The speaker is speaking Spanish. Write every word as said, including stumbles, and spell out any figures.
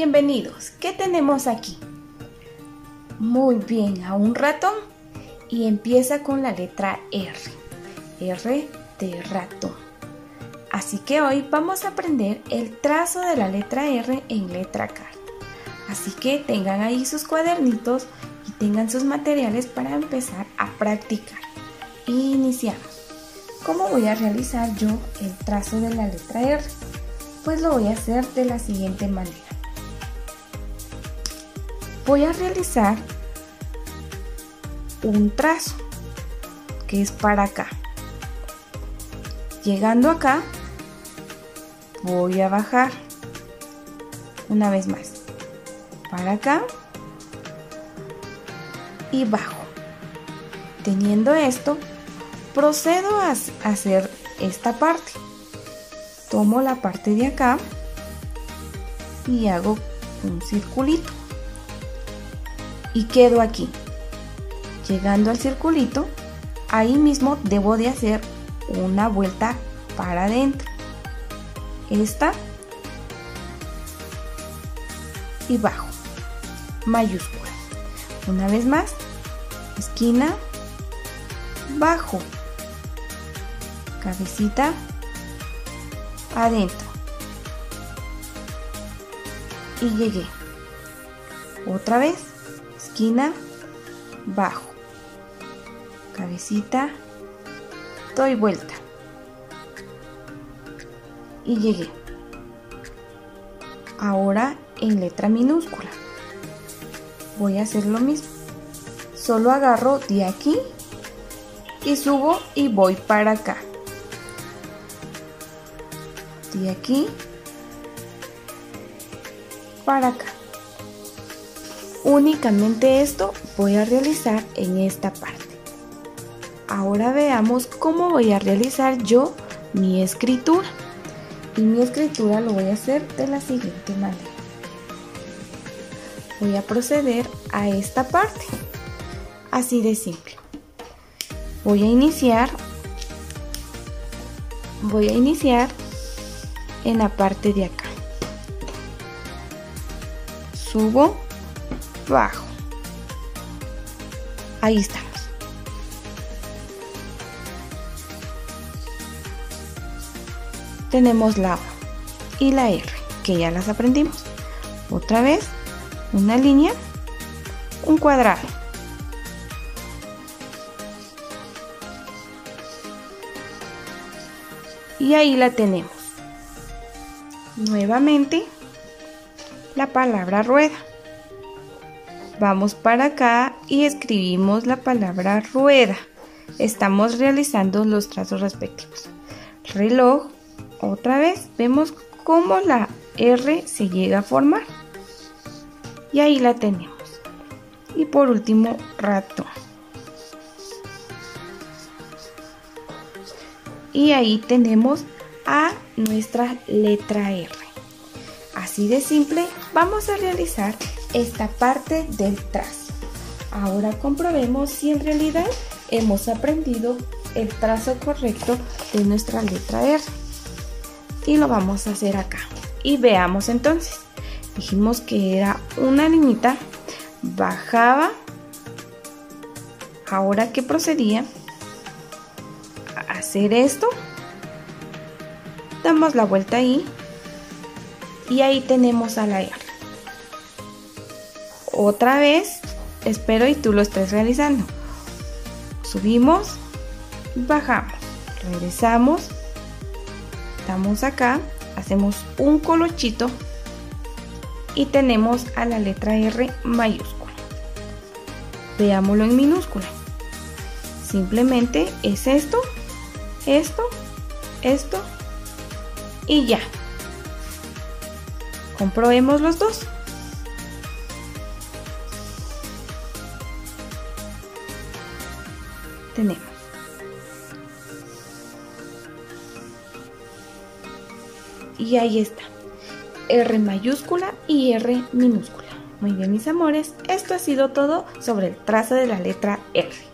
bienvenidos. ¿Qué tenemos aquí? Muy bien, a un ratón y empieza con la letra R. R de ratón. Así que hoy vamos a aprender el trazo de la letra R en letra carta. Así que tengan ahí sus cuadernitos y tengan sus materiales para empezar a practicar. Iniciamos. ¿Cómo voy a realizar yo el trazo de la letra R? Pues lo voy a hacer de la siguiente manera. Voy a realizar un trazo que es para acá. Llegando acá, voy a bajar una vez más para acá y bajo. Teniendo esto, procedo a hacer esta parte. Tomo la parte de acá y hago un circulito y quedo aquí. Llegando al circulito, ahí mismo debo de hacer una vuelta para adentro, esta y bajo, mayúscula. Una vez más, esquina, bajo, cabecita, adentro y llegué. Otra vez, esquina, bajo, cabecita, doy vuelta y llegué. Ahora en letra minúscula voy a hacer lo mismo, solo agarro de aquí y subo y voy para acá, de aquí para acá. Únicamente esto voy a realizar en esta parte. Ahora veamos cómo voy a realizar yo mi escritura. Y mi escritura lo voy a hacer de la siguiente manera. Voy a proceder a esta parte, así de simple. Voy a iniciar, voy a iniciar en la parte de acá. Subo, bajo. Ahí estamos. Tenemos la O y la R, que ya las aprendimos. Otra vez, una línea, un cuadrado. Y ahí la tenemos. Nuevamente, la palabra rueda. Vamos para acá y escribimos la palabra rueda. Estamos realizando los trazos respectivos. Reloj. Otra vez vemos cómo la R se llega a formar. Y ahí la tenemos. Y por último, ratón. Y ahí tenemos a nuestra letra R. Así de simple vamos a realizar esta parte del trazo. Ahora comprobemos si en realidad hemos aprendido el trazo correcto de nuestra letra R. Y lo vamos a hacer acá. Y veamos entonces. Dijimos que era una liñita, bajaba. Ahora que procedía a hacer esto, damos la vuelta ahí y ahí tenemos a la R. Otra vez, espero y tú lo estés realizando. Subimos, bajamos, regresamos. Estamos acá, hacemos un colochito y tenemos a la letra R mayúscula. Veámoslo en minúscula. Simplemente es esto, esto, esto y ya. Comprobemos los dos. Tenemos y ahí está, R mayúscula y R minúscula. Muy bien, mis amores, esto ha sido todo sobre el trazo de la letra R.